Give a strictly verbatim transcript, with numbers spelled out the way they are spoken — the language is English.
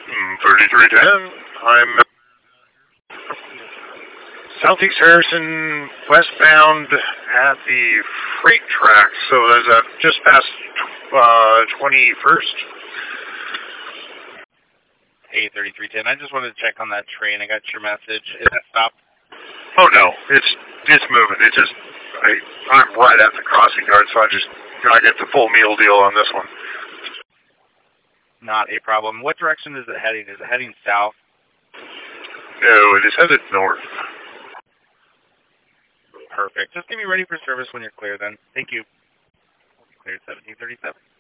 thirty-three ten, I'm Southeast Harrison, westbound at the freight track, so that's uh, just past uh, twenty-first. Hey, thirty-three ten, I just wanted to check on that train. I got your message. Is that stopped? Oh, no, it's it's moving. It just, I, I'm right at the crossing guard, so I just, I get the full meal deal on this one. Not a problem. What direction is it heading? Is it heading south? No, it is headed north. Perfect. Just get me ready for service when you're clear then. Thank you. Cleared seventeen thirty-seven.